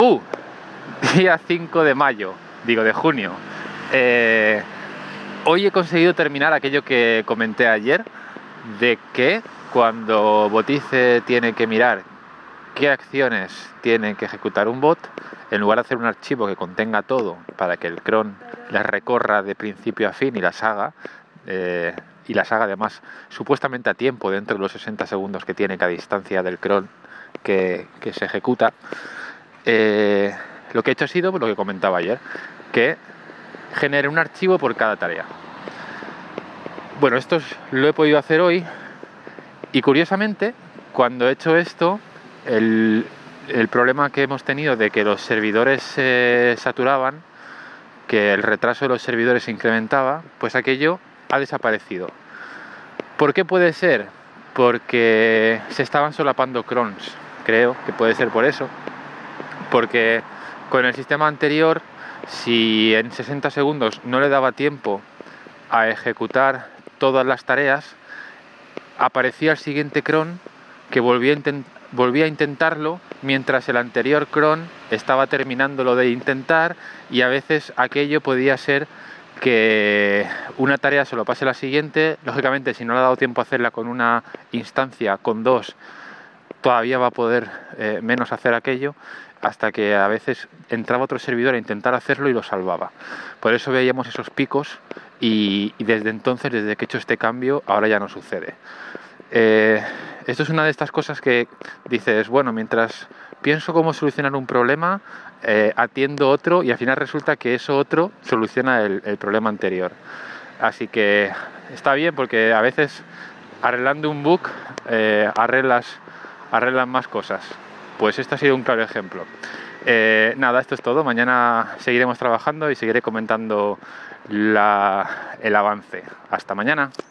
Día 5 de mayo, digo de junio. Hoy he conseguido terminar aquello que comenté ayer, de que cuando Botice tiene que mirar qué acciones tiene que ejecutar un bot, en lugar de hacer un archivo que contenga todo para que el cron las recorra de principio a fin y las haga, además supuestamente a tiempo dentro de los 60 segundos que tiene cada instancia del cron que se ejecuta, lo que he hecho ha sido lo que comentaba ayer, que genere un archivo por cada tarea. Bueno, esto lo he podido hacer hoy y curiosamente cuando he hecho esto, el problema que hemos tenido de que los servidores se saturaban, que el retraso de los servidores se incrementaba, pues aquello ha desaparecido. ¿Por qué puede ser? Porque se estaban solapando crons, creo que puede ser por eso, porque con el sistema anterior, si en 60 segundos no le daba tiempo a ejecutar todas las tareas, aparecía el siguiente cron que volvía a intentarlo mientras el anterior cron estaba terminándolo de intentar, y a veces aquello podía ser que una tarea se lo pase a la siguiente. Lógicamente, si no le ha dado tiempo a hacerla con una instancia, con dos, todavía va a poder menos hacer aquello, hasta que a veces entraba otro servidor a intentar hacerlo y lo salvaba. Por eso veíamos esos picos y desde entonces, desde que he hecho este cambio, ahora ya no sucede. Esto es una de estas cosas que dices, bueno, mientras pienso cómo solucionar un problema, atiendo otro y al final resulta que eso otro soluciona el problema anterior. Así que está bien, porque a veces arreglando un bug arreglan más cosas. Pues este ha sido un claro ejemplo. Nada, esto es todo. Mañana seguiremos trabajando y seguiré comentando el avance. Hasta mañana.